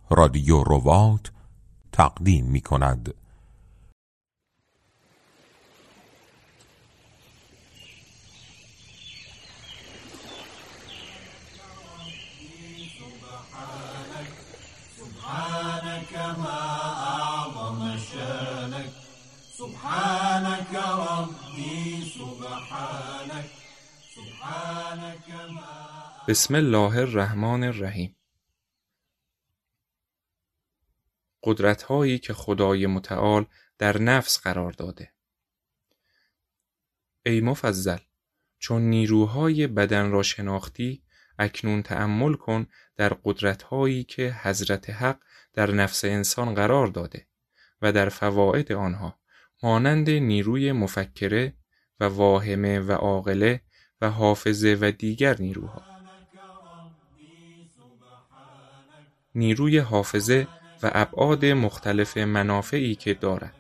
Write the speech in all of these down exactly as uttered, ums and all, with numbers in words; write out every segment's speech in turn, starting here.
رادیو ربات تقدیم می کند. سبحانك ما أعظم شانك سبحانك ربي سبحانك سبحانك ما. بسم الله الرحمن الرحیم. قدرت‌هایی که خدای متعال در نفس قرار داده. ای مفضل، چون نیروهای بدن را شناختی، اکنون تأمل کن در قدرت‌هایی که حضرت حق در نفس انسان قرار داده و در فواید آنها، مانند نیروی مفکره و واهمه و عاقله و حافظه و دیگر نیروها. نیروی حافظه و ابعاد مختلف منافعی که دارد.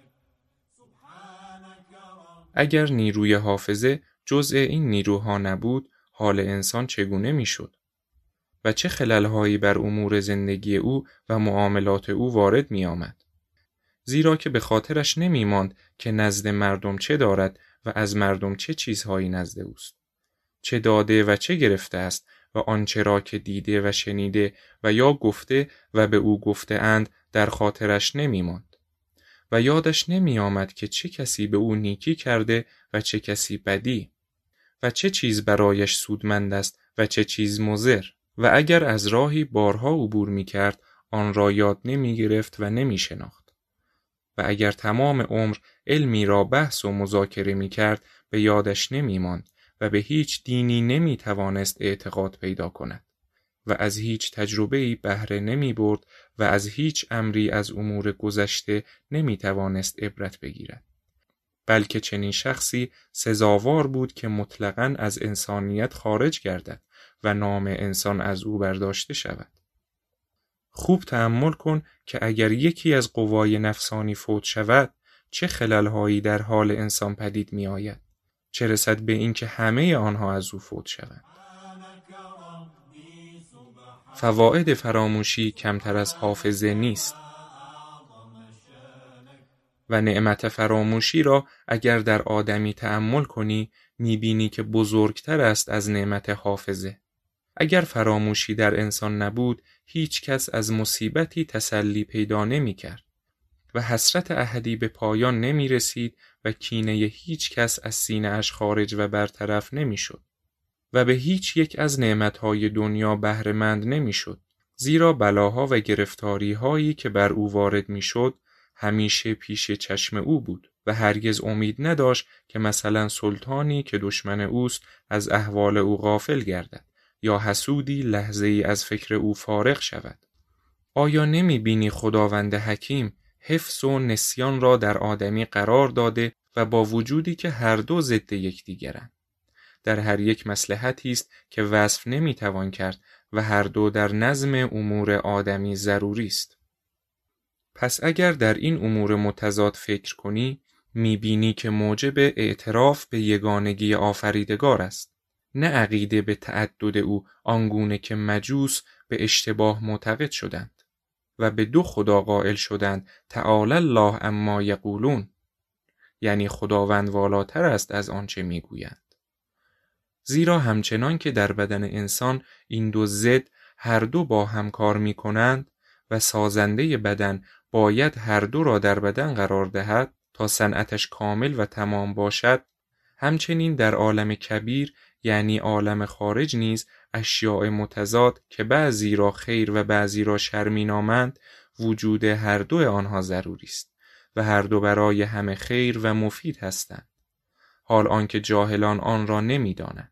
اگر نیروی حافظه جزء این نیروها نبود، حال انسان چگونه میشد؟ و چه خلل‌هایی بر امور زندگی او و معاملات او وارد می آمد؟ زیرا که به خاطرش نمی ماند که نزد مردم چه دارد و از مردم چه چیزهایی نزد اوست. چه داده و چه گرفته است و آنچه را که دیده و شنیده و یا گفته و به او گفته اند در خاطرش نمی ماند. و یادش نمی آمد که چه کسی به او نیکی کرده و چه کسی بدی و چه چیز برایش سودمند است و چه چیز مضر. و اگر از راهی بارها عبور می کرد، آن را یاد نمی گرفت و نمی شناخت. و اگر تمام عمر علمی را بحث و مذاکره می کرد، به یادش نمی ماند و به هیچ دینی نمی توانست اعتقاد پیدا کند و از هیچ تجربه‌ای بهره نمی برد و از هیچ امری از امور گذشته نمی توانست عبرت بگیرد. بلکه چنین شخصی سزاوار بود که مطلقاً از انسانیت خارج گردد و نام انسان از او برداشته شود. خوب تأمل کن که اگر یکی از قوای نفسانی فوت شود، چه خلل‌هایی در حال انسان پدید می آید، چه رسد به این که همه آنها از او فوت شوند. فواید فراموشی کمتر از حافظه نیست و نعمت فراموشی را اگر در آدمی تأمل کنی، می‌بینی که بزرگتر است از نعمت حافظه. اگر فراموشی در انسان نبود، هیچ کس از مصیبتی تسلی پیدا نمی‌کرد و حسرت احدی به پایان نمی‌رسید و کینه هیچ کس از سینه اش خارج و برطرف نمی‌شد و به هیچ یک از نعمت‌های دنیا بهره مند نمی‌شد، زیرا بلاها و گرفتاری‌هایی که بر او وارد می‌شد همیشه پیش چشم او بود و هرگز امید نداشت که مثلا سلطانی که دشمن اوست از احوال او غافل گردد یا حسودی لحظه‌ای از فکر او فارغ شود. آیا نمی‌بینی خداوند حکیم حفظ و نسیان را در آدمی قرار داده و با وجودی که هر دو ضد یکدیگرند، در هر یک مصلحتی است که وصف نمی‌توان کرد و هر دو در نظم امور آدمی ضروری است. پس اگر در این امور متضاد فکر کنی، می‌بینی که موجب اعتراف به یگانگی آفریدگار است، نه عقیده به تعدد او، آنگونه که مجوس به اشتباه معتقد شدند و به دو خدا قائل شدند، تعالی الله عما یقولون، یعنی خداوند والاتر است از آنچه میگویند. زیرا همچنان که در بدن انسان این دو ضد هر دو با هم کار میکنند و سازنده بدن باید هر دو را در بدن قرار دهد تا صنعتش کامل و تمام باشد، همچنین در عالم کبیر یعنی عالم خارج نیز اشیاء متضاد که بعضی را خیر و بعضی را شر مینامند، وجود هر دو آنها ضروری است و هر دو برای همه خیر و مفید هستند، حال آنکه جاهلان آن را نمی‌دانند.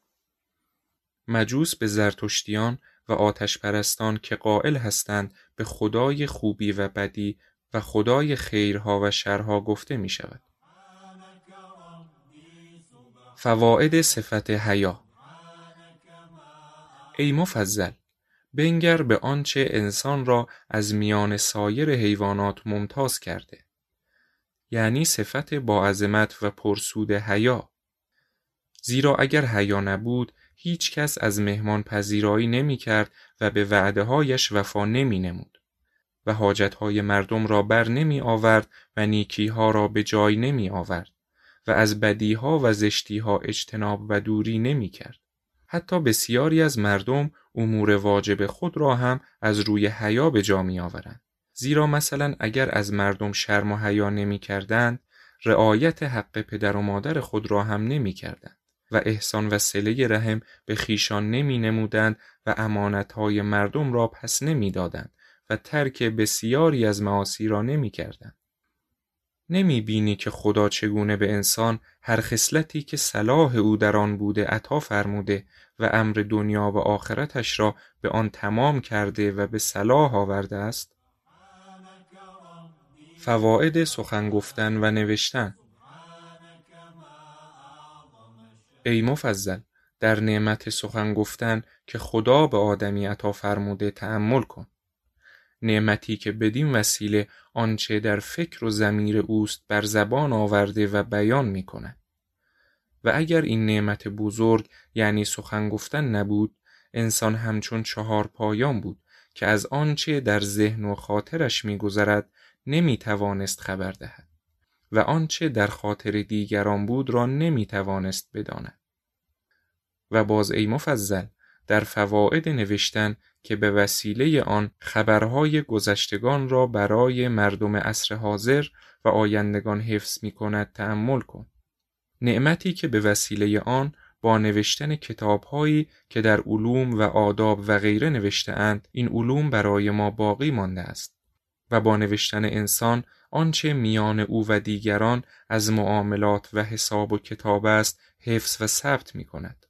مجوس به زرتشتیان و آتش پرستان که قائل هستند به خدای خوبی و بدی و خدای خیرها و شرها گفته می شود. فواید صفت حیا. ای مفضل، بنگر به آنچه انسان را از میان سایر حیوانات ممتاز کرده، یعنی صفت با عظمت و پرسود حیا. زیرا اگر حیا نبود، هیچ کس از مهمان پذیرایی نمی کرد و به وعده هایش وفا نمی نمود و حاجتهای مردم را بر نمی آورد و نیکیها را به جای نمی آورد و از بدیها و زشتیها اجتناب و دوری نمی کرد. حتی بسیاری از مردم امور واجب خود را هم از روی حیا به جا می آورند. زیرا مثلا اگر از مردم شرم و حیا نمی کردند، رعایت حق پدر و مادر خود را هم نمی کردند و احسان و صله رحم به خیشان نمی نمودند و امانتهای مردم را پس نمی دادند و ترک بسیاری از معاصی را نمی کردند. نمی بینی که خدا چگونه به انسان هر خصلتی که صلاح او در آن بوده عطا فرموده و امر دنیا و آخرتش را به آن تمام کرده و به صلاح آورده است؟ فواید سخن گفتن و نوشتن. ای مفضل، در نعمت سخن گفتن که خدا به آدمی عطا فرموده تأمل کن. نعمتی که بدین وسیله آنچه در فکر و ضمیر اوست بر زبان آورده و بیان می کند. و اگر این نعمت بزرگ یعنی سخن گفتن نبود، انسان همچون چهار پایان بود که از آنچه در ذهن و خاطرش می گذرد نمی توانست خبر دهد و آنچه در خاطر دیگران بود را نمی توانست بداند. و باز ای مفضل، در فواید نوشتن که به وسیله آن خبرهای گذشتگان را برای مردم عصر حاضر و آیندگان حفظ می کند تأمل کن. نعمتی که به وسیله آن با نوشتن کتابهایی که در علوم و آداب و غیره نوشته اند، این علوم برای ما باقی مانده است و با نوشتن انسان آنچه میان او و دیگران از معاملات و حساب و کتاب است حفظ و ثبت می کند.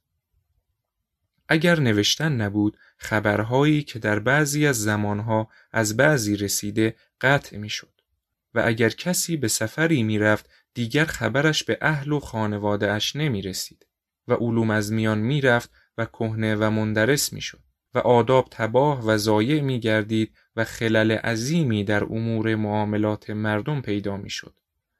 اگر نوشتن نبود، خبرهایی که در بعضی از زمانها از بعضی رسیده قطع می شد و اگر کسی به سفری می رفت دیگر خبرش به اهل و خانواده اش نمی رسید و علوم از میان می رفت و کهنه و مندرس می شد و آداب تباه و ضایع می گردید و خلل عظیمی در امور معاملات مردم پیدا می شد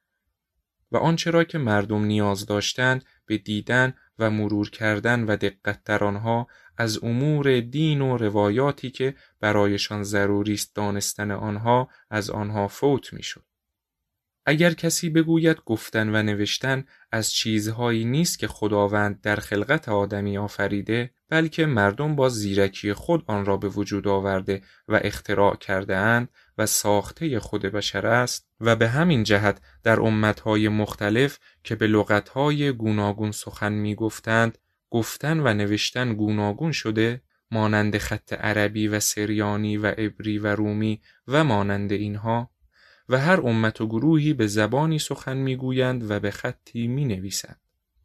و آنچه را که مردم نیاز داشتند به دیدن و مرور کردن و دقت در آنها از امور دین و روایاتی که برایشان ضروری است دانستن آنها از آنها فوت می شد. اگر کسی بگوید گفتن و نوشتن از چیزهایی نیست که خداوند در خلقت آدمی آفریده، بلکه مردم با زیرکی خود آن را به وجود آورده و اختراع کرده اند و ساخته خود بشر است و به همین جهت در امتهای مختلف که به لغتهای گوناگون سخن می گفتند، گفتن و نوشتن گوناگون شده، مانند خط عربی و سریانی و عبری و رومی و مانند اینها، و هر امت و گروهی به زبانی سخن میگویند و به خطی می نویسند.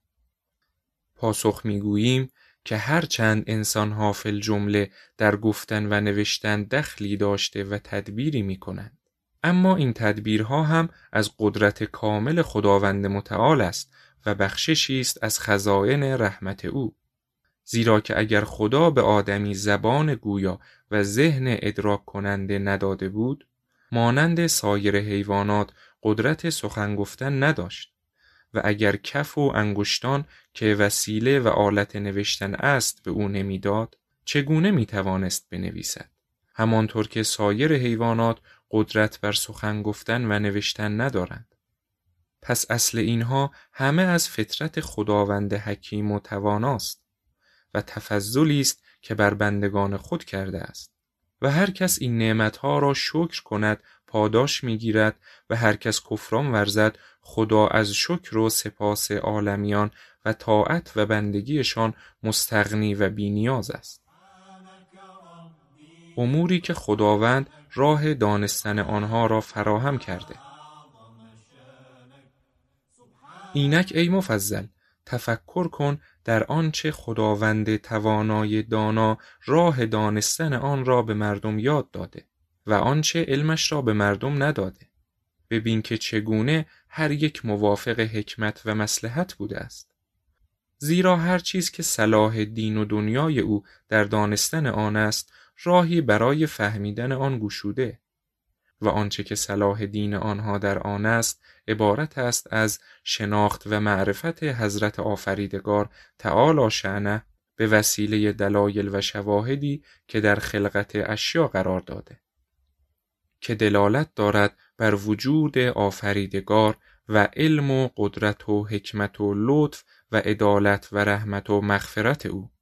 پاسخ میگوییم که هر چند انسانها فی الجمله در گفتن و نوشتن دخلی داشته و تدبیری می کنند، اما این تدبیرها هم از قدرت کامل خداوند متعال است و بخششی است از خزائن رحمت او. زیرا که اگر خدا به آدمی زبان گویا و ذهن ادراک کننده نداده بود، مانند سایر حیوانات قدرت سخن گفتن نداشت و اگر کف و انگشتان که وسیله و آلت نوشتن است به او نمیداد، چگونه میتوانست بنویسد؟ همانطور که سایر حیوانات قدرت بر سخن گفتن و نوشتن ندارند. پس اصل اینها همه از فطرت خداوند حکیم و تواناست و تفضلی است که بر بندگان خود کرده است و هر کس این نعمتها را شکر کند پاداش میگیرد و هر کس کفران ورزد خدا از شکر و سپاس عالمیان و طاعت و بندگیشان مستغنی و بی‌نیاز است. اموری که خداوند راه دانستن آنها را فراهم کرده. اینک ای مفضل، تفکر کن در آنچه خداوند توانای دانا راه دانستن آن را به مردم یاد داده و آنچه علمش را به مردم نداده. ببین که چگونه هر یک موافق حکمت و مصلحت بوده است. زیرا هر چیز که صلاح دین و دنیای او در دانستن آن است، راهی برای فهمیدن آن گشوده و آنچه که صلاح دین آنها در آن است عبارت است از شناخت و معرفت حضرت آفریدگار تعالی شأنه به وسیله دلایل و شواهدی که در خلقت اشیا قرار داده. که دلالت دارد بر وجود آفریدگار و علم و قدرت و حکمت و لطف و عدالت و رحمت و مغفرت او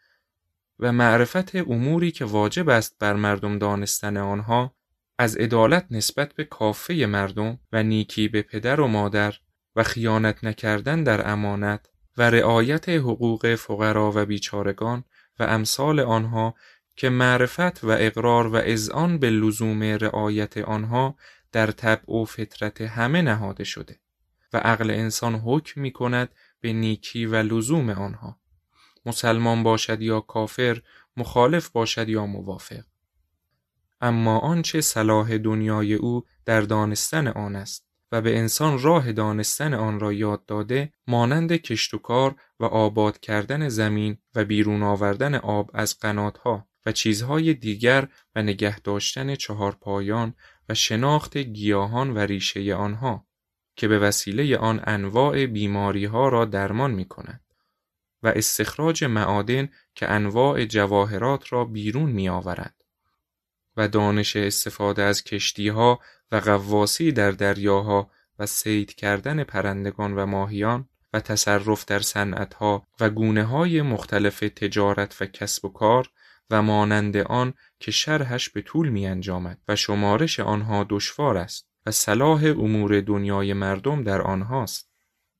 و معرفت اموری که واجب است بر مردم دانستن آنها، از عدالت نسبت به کافه مردم و نیکی به پدر و مادر و خیانت نکردن در امانت و رعایت حقوق فقرا و بیچارگان و امثال آنها که معرفت و اقرار و اذعان به لزوم رعایت آنها در طبع و فطرت همه نهاده شده و عقل انسان حکم می کند به نیکی و لزوم آنها، مسلمان باشد یا کافر، مخالف باشد یا موافق. اما آنچه صلاح دنیای او در دانستن آن است و به انسان راه دانستن آن را یاد داده، مانند کشت و کار و آباد کردن زمین و بیرون آوردن آب از قناتها و چیزهای دیگر و نگه داشتن چهار پایان و شناخت گیاهان و ریشه آنها که به وسیله آن انواع بیماری ها را درمان می کند و استخراج معادن که انواع جواهرات را بیرون می آورد و دانش استفاده از کشتی ها و غواصی در دریاها و صید کردن پرندگان و ماهیان و تصرف در صنعتها و گونه های مختلف تجارت و کسب و کار و مانند آن که شرحش به طول می انجامد و شمارش آنها دشوار است و صلاح امور دنیای مردم در آنهاست.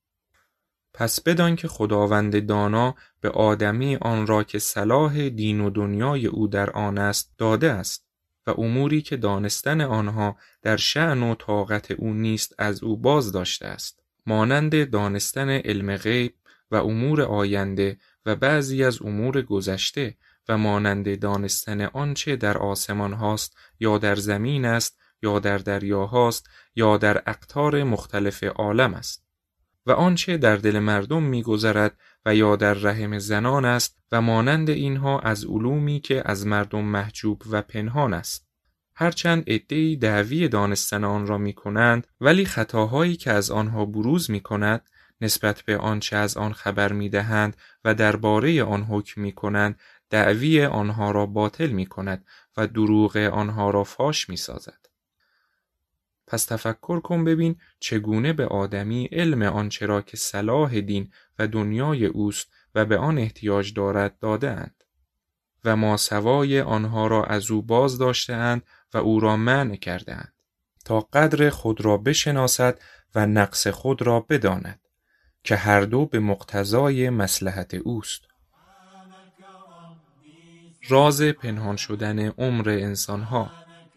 پس بدان که خداوند دانا به آدمی آن را که صلاح دین و دنیای او در آن است داده است و اموری که دانستن آنها در شأن و طاقت او نیست از او باز داشته است، مانند دانستن علم غیب و امور آینده و بعضی از امور گذشته و مانند دانستن آنچه در آسمان هاست یا در زمین است یا در دریاهاست یا در اقطار مختلف عالم است و آنچه در دل مردم می‌گذرد و یا در رحم زنان است و مانند اینها از علومی که از مردم محجوب و پنهان است. هرچند عده‌ای دعوی دانستن آن را می‌کنند، ولی خطاهایی که از آنها بروز می‌کند نسبت به آنچه از آن خبر می‌دهند و درباره آن حکم می‌کنند، دعوی آنها را باطل می‌کند و دروغ آنها را فاش می‌سازد. پس تفکر کن ببین چگونه به آدمی علم آنچه را که صلاح دین و دنیای اوست و به آن احتیاج دارد داده اند و ماسوای آنها را از او باز داشته اند و او را منع کرده اند تا قدر خود را بشناسد و نقص خود را بداند که هر دو به مقتضای مصلحت اوست. راز پنهان شدن عمر انسانها.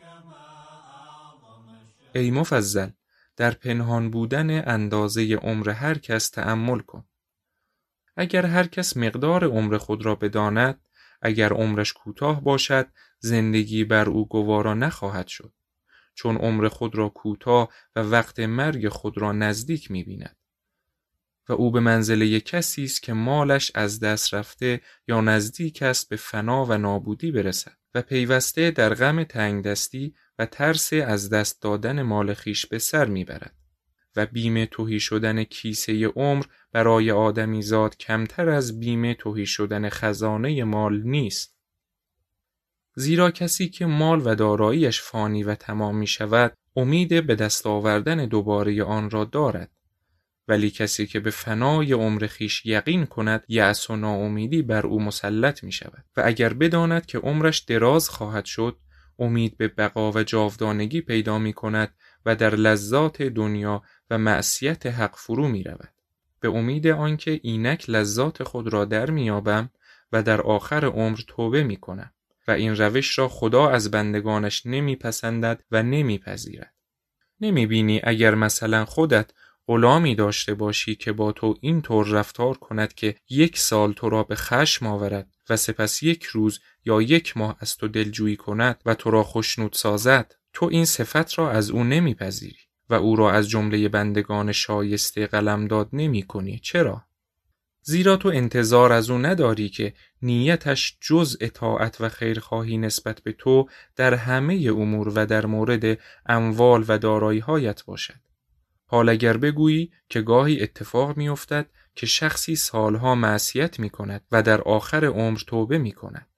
ای مفضل، در پنهان بودن اندازه عمر هر کس تأمل کن. اگر هر کس مقدار عمر خود را بداند، اگر عمرش کوتاه باشد، زندگی بر او گوارا نخواهد شد، چون عمر خود را کوتاه و وقت مرگ خود را نزدیک می‌بیند. و او به منزله کسی است که مالش از دست رفته یا نزدیک است به فنا و نابودی برسد و پیوسته در غم تنگ دستی و ترس از دست دادن مال خیش به سر میبرد و بیم تهی شدن کیسه عمر برای آدمی زاد کمتر از بیم تهی شدن خزانه مال نیست. زیرا کسی که مال و داراییش فانی و تمام می شود امید به دست آوردن دوباره آن را دارد، ولی کسی که به فنای عمر خیش یقین کند یأس و ناامیدی بر او مسلط می شود و اگر بداند که عمرش دراز خواهد شد امید به بقا و جاودانگی پیدا می کند و در لذات دنیا و معصیت حق فرو می رود به امید آنکه اینک لذات خود را در می یابم و در آخر عمر توبه می کنم و این روش را خدا از بندگانش نمی پسندد و نمی پذیرد. نمی بینی اگر مثلا خودت غلامی داشته باشی که با تو این طور رفتار کند که یک سال تو را به خشم آورد و سپس یک روز یا یک ماه از تو دلجویی کند و تو را خوشنود سازد، تو این صفت را از او نمیپذیری و او را از جمله بندگان شایسته قلمداد نمی کنی. چرا؟ زیرا تو انتظار از او نداری که نیتش جز اطاعت و خیرخواهی نسبت به تو در همه امور و در مورد اموال و دارایی‌هایت باشد. حال اگر بگویی که گاهی اتفاق می افتد که شخصی سالها معصیت می کند و در آخر عمر توبه می کند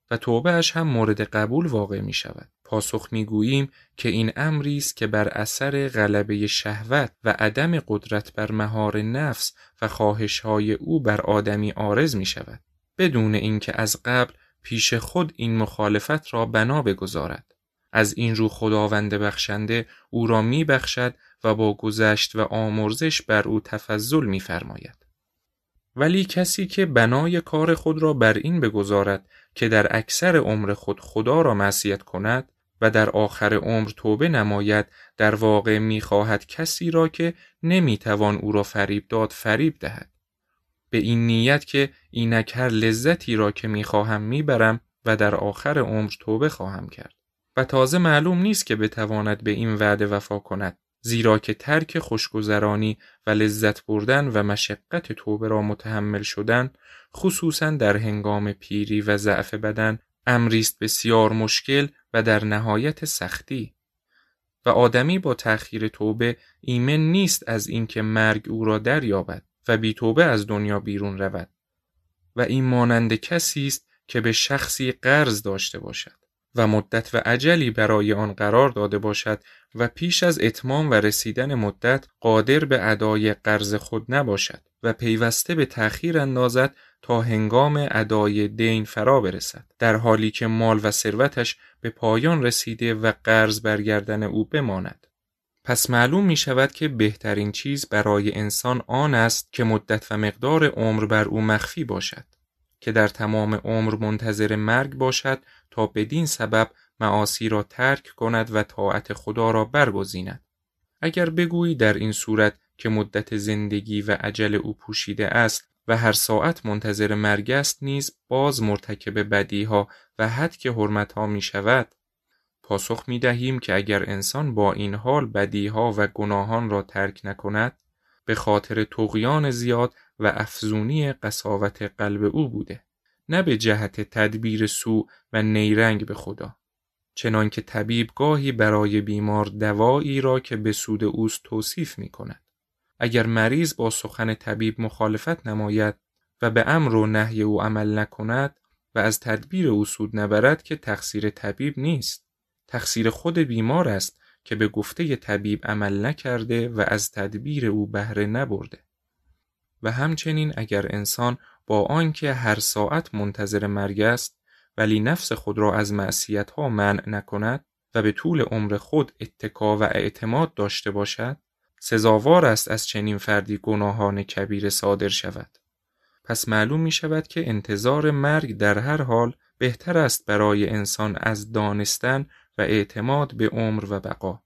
و توبه اش هم مورد قبول واقع می شود. پاسخ می گوییم که این امری است که بر اثر غلبه شهوت و عدم قدرت بر مهار نفس و خواهش‌های او بر آدمی عارض می شود، بدون اینکه از قبل پیش خود این مخالفت را بنا بگذارد. از این رو خداوند بخشنده او را می بخشد و با گذشت و آمرزش بر او تفضل می فرماید. ولی کسی که بنای کار خود را بر این بگذارد که در اکثر عمر خود خدا را معصیت کند و در آخر عمر توبه نماید، در واقع می خواهد کسی را که نمی توان او را فریب داد فریب دهد، به این نیت که اینک هر لذتی را که می خواهم می برم و در آخر عمر توبه خواهم کرد. و تازه معلوم نیست که بتواند به این وعده وفا کند، زیرا که ترک خوشگذرانی و لذت بردن و مشقت توبه را متحمل شدن، خصوصا در هنگام پیری و ضعف بدن، امری است بسیار مشکل و در نهایت سختی. و آدمی با تأخیر توبه ایمن نیست از اینکه مرگ او را دریابد و بی توبه از دنیا بیرون رود. و این مانند کسی است که به شخصی قرض داشته باشد و مدت و اجلی برای آن قرار داده باشد و پیش از اتمام و رسیدن مدت قادر به ادای قرض خود نباشد و پیوسته به تأخیر اندازد تا هنگام ادای دین فرا برسد، در حالی که مال و ثروتش به پایان رسیده و قرض برگردن او بماند. پس معلوم می شود که بهترین چیز برای انسان آن است که مدت و مقدار عمر بر او مخفی باشد، که در تمام عمر منتظر مرگ باشد تا بدین سبب معاصی را ترک کند و طاعت خدا را برگزیند. اگر بگویی در این صورت که مدت زندگی و اجل او پوشیده است و هر ساعت منتظر مرگ است، نیز باز مرتکب بدیها و هتک حرمتها می شود. پاسخ می دهیم که اگر انسان با این حال بدیها و گناهان را ترک نکند، به خاطر طغیان زیاد و افزونی قساوت قلب او بوده، نه به جهت تدبیر سوء و نیرنگ به خدا. چنان که طبیب گاهی برای بیمار دوایی را که به سود اوست توصیف می کند. اگر مریض با سخن طبیب مخالفت نماید و به امر و نهی او عمل نکند و از تدبیر او سود نبرد، که تقصیر طبیب نیست، تقصیر خود بیمار است که به گفته طبیب عمل نکرده و از تدبیر او بهره نبرده. و همچنین اگر انسان با آنکه هر ساعت منتظر مرگ است ولی نفس خود را از معصیت‌ها منع نکند و به طول عمر خود اتکا و اعتماد داشته باشد، سزاوار است از چنین فردی گناهان کبیره صادر شود. پس معلوم می شود که انتظار مرگ در هر حال بهتر است برای انسان از دانستن و اعتماد به عمر و بقا.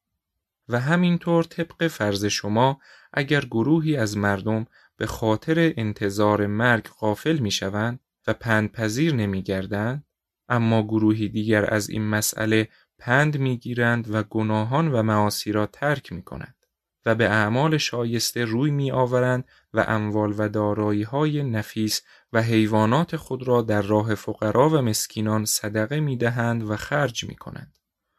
و همینطور طبق فرض شما، اگر گروهی از مردم به خاطر انتظار مرگ غافل می شوند و پندپذیر نمی گردند، اما گروهی دیگر از این مسئله پند می گیرند و گناهان و معاصی را ترک می کنند و به اعمال شایسته روی می آورند و اموال و دارایی های نفیس و حیوانات خود را در راه فقرا و مسکینان صدقه می دهند و خرج می کنند.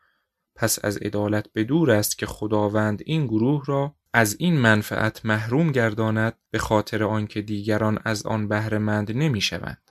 پس از عدالت به دور است که خداوند این گروه را از این منفعت محروم گرداند، به خاطر آنکه دیگران از آن بهره مند نمی شوند.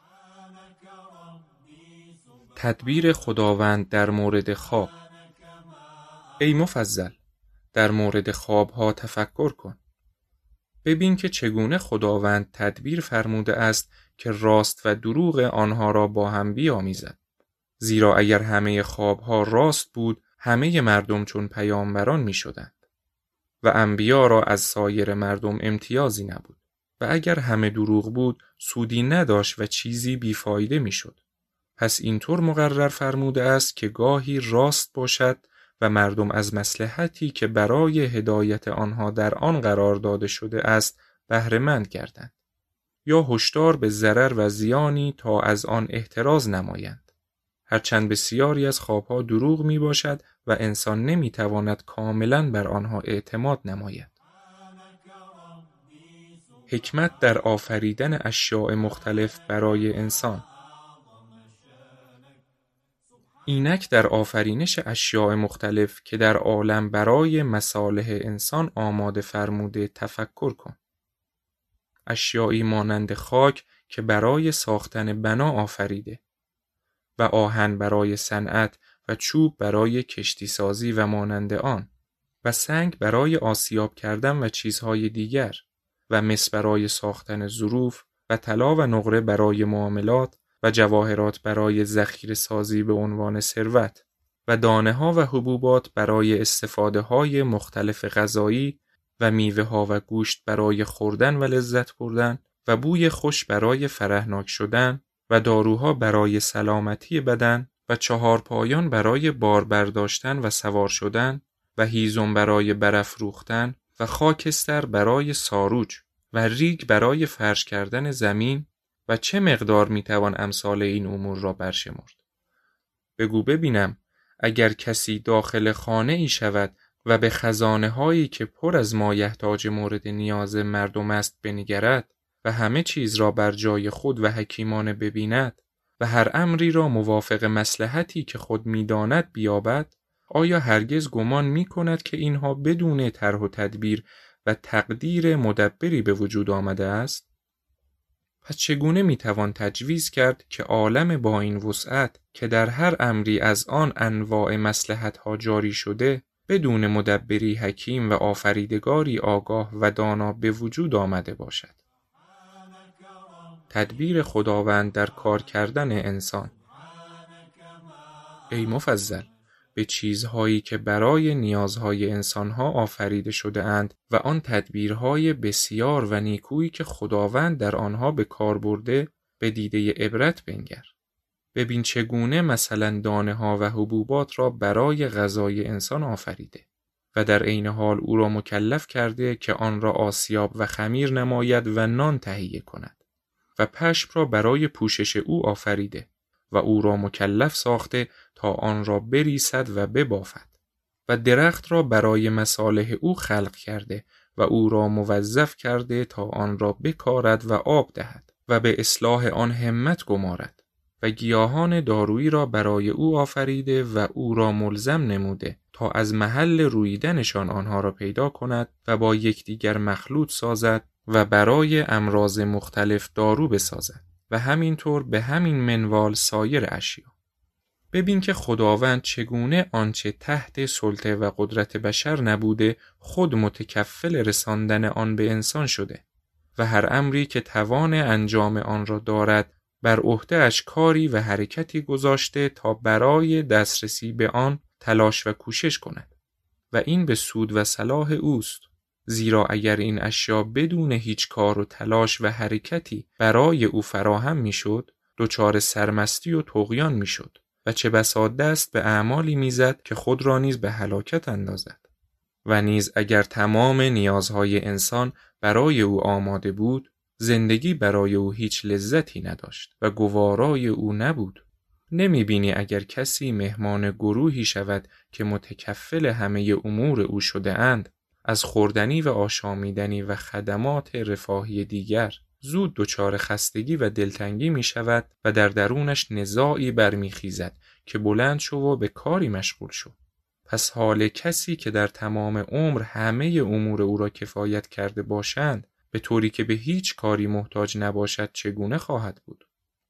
تدبیر خداوند در مورد خواب. ای مفضل، در مورد خوابها تفکر کن. ببین که چگونه خداوند تدبیر فرموده است که راست و دروغ آنها را با هم بیامیزد. زیرا اگر همه خوابها راست بود، همه مردم چون پیامبران می شدند و انبیا را از سایر مردم امتیازی نبود، و اگر همه دروغ بود سودی نداشت و چیزی بیفایده می شد. پس اینطور مقرر فرموده است که گاهی راست باشد و مردم از مصلحتی که برای هدایت آنها در آن قرار داده شده است بهره مند گردند، یا هشدار به ضرر و زیانی تا از آن احتراز نمایند. هرچند بسیاری از خوابها دروغ می باشد و انسان نمی تواند کاملا بر آنها اعتماد نماید. حکمت در آفریدن اشیاء مختلف برای انسان. اینک در آفرینش اشیاء مختلف که در عالم برای مصالح انسان آماده فرموده تفکر کن. اشیایی مانند خاک که برای ساختن بنا آفریده، و آهن برای صنعت و چوب برای کشتی سازی و مانند آن و سنگ برای آسیاب کردن و چیزهای دیگر و مس برای ساختن ظروف و طلا و نقره برای معاملات و جواهرات برای ذخیره سازی به عنوان ثروت و دانه ها و حبوبات برای استفاده های مختلف غذایی و میوه ها و گوشت برای خوردن و لذت بردن و بوی خوش برای فرحناک شدن و داروها برای سلامتی بدن و چهارپایان برای بار برداشتن و سوار شدن و هیزم برای برافروختن و خاکستر برای ساروج و ریگ برای فرش کردن زمین و چه مقدار میتوان امثال این امور را برشمرد؟ بگو ببینم، اگر کسی داخل خانه ای شود و به خزانه هایی که پر از مایحتاج مورد نیاز مردم است بنگرد و همه چیز را بر جای خود و حکیمانه ببیند و هر امری را موافق مصلحتی که خود میداند بیابد، آیا هرگز گمان می کند که اینها بدون طرح و تدبیر و تقدیر مدبری به وجود آمده است؟ پس چگونه می توان تجویز کرد که عالم با این وسعت که در هر امری از آن انواع مصلحت ها جاری شده بدون مدبری حکیم و آفریدگاری آگاه و دانا به وجود آمده باشد؟ تدبیر خداوند در کار کردن انسان. ای مفضل، به چیزهایی که برای نیازهای انسانها آفریده شده اند و آن تدبیرهای بسیار و نیکویی که خداوند در آنها به کار برده به دیده عبرت بنگر. ببین چگونه مثلا دانه ها و حبوبات را برای غذای انسان آفریده و در عین حال او را مکلف کرده که آن را آسیاب و خمیر نماید و نان تهیه کند و پشم را برای پوشش او آفریده و او را مکلف ساخته تا آن را بریسد و ببافد و درخت را برای مصالح او خلق کرده و او را موظف کرده تا آن را بکارد و آب دهد و به اصلاح آن همت گمارد و گیاهان دارویی را برای او آفریده و او را ملزم نموده تا از محل رویدنشان آنها را پیدا کند و با یکدیگر مخلوط سازد و برای امراض مختلف دارو بسازد و همینطور به همین منوال سایر اشیا. ببین که خداوند چگونه آنچه تحت سلطه و قدرت بشر نبوده خود متکفل رساندن آن به انسان شده و هر امری که توان انجام آن را دارد بر عهده اش کاری و حرکتی گذاشته تا برای دسترسی به آن تلاش و کوشش کند و این به سود و صلاح اوست، زیرا اگر این اشیا بدون هیچ کار و تلاش و حرکتی برای او فراهم میشد دچار سرمستی و طغیان میشد و چه بسا دست به اعمالی میزد که خود را نیز به هلاکت اندازد. و نیز اگر تمام نیازهای انسان برای او آماده بود، زندگی برای او هیچ لذتی نداشت و گوارای او نبود. نمی بینی اگر کسی مهمان گروهی شود که متکفل همه امور او شده اند، از خوردنی و آشامیدنی و خدمات رفاهی دیگر زود دچار خستگی و دلتنگی می شود و در درونش نزاعی برمی خیزد که بلند شو و به کاری مشغول شو. پس حال کسی که در تمام عمر همه امور او را کفایت کرده باشند به طوری که به هیچ کاری محتاج نباشد چگونه خواهد بود؟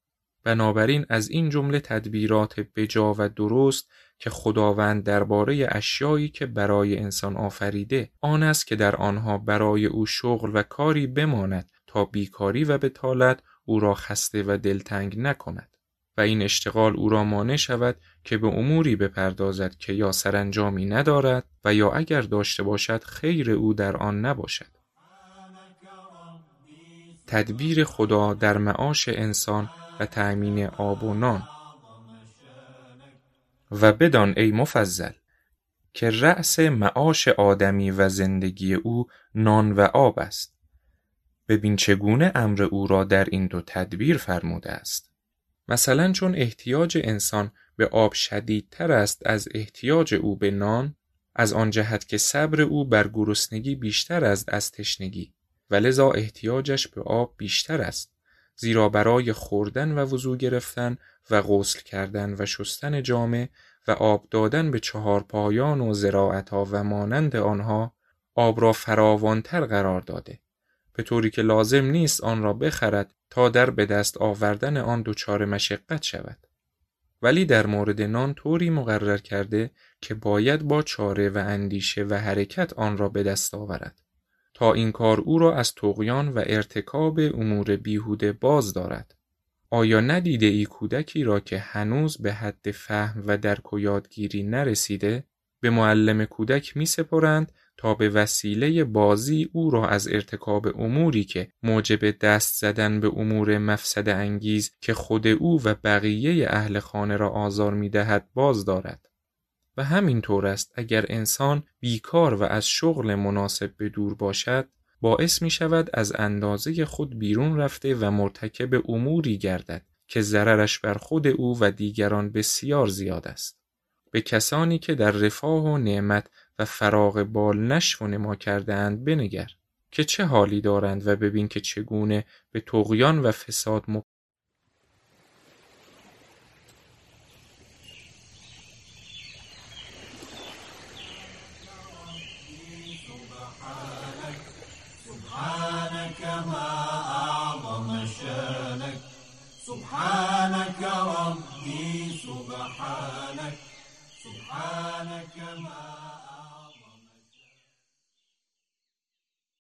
بنابراین از این جمله تدبیرات بجا و درست که خداوند درباره اشیایی که برای انسان آفریده آن است که در آنها برای او شغل و کاری بماند تا بیکاری و بطالت او را خسته و دلتنگ نکند و این اشتغال او را مانع شود که به اموری بپردازد که یا سرانجامی ندارد و یا اگر داشته باشد خیر او در آن نباشد. تدبیر خدا در معاش انسان و تأمین آب و نان. و بدان ای مفضل که رأس معاش آدمی و زندگی او نان و آب است. ببین چگونه امر او را در این دو تدبیر فرموده است. مثلا چون احتیاج انسان به آب شدیدتر است از احتیاج او به نان، از آن جهت که صبر او بر گرسنگی بیشتر است از تشنگی و لذا احتیاجش به آب بیشتر است، زیرا برای خوردن و وضو گرفتن و غسل کردن و شستن جامه و آب دادن به چهار پایان و زراعتها و مانند آنها آب را فراوانتر قرار داده، به طوری که لازم نیست آن را بخرد تا در به دست آوردن آن دچار مشقت شود. ولی در مورد نان طوری مقرر کرده که باید با چاره و اندیشه و حرکت آن را به دست آورد تا این کار او را از طغیان و ارتکاب امور بیهوده باز دارد. آیا ندیده ای کودکی را که هنوز به حد فهم و درک و یادگیری نرسیده به معلم کودک می سپرند تا به وسیله بازی او را از ارتکاب اموری که موجب دست زدن به امور مفسده انگیز که خود او و بقیه اهل خانه را آزار می دهد باز دارد. و همین طور است اگر انسان بیکار و از شغل مناسب به دور باشد، باعث می شود از اندازه خود بیرون رفته و مرتکب اموری گردد که ضررش بر خود او و دیگران بسیار زیاد است. به کسانی که در رفاه و نعمت و فراغ بال نشو و نما کرده اند بنگر که چه حالی دارند و ببین که چگونه به طغیان و فساد مب... سبحانك ما أعظم شانك سبحانك ربي سبحانك سبحانك ما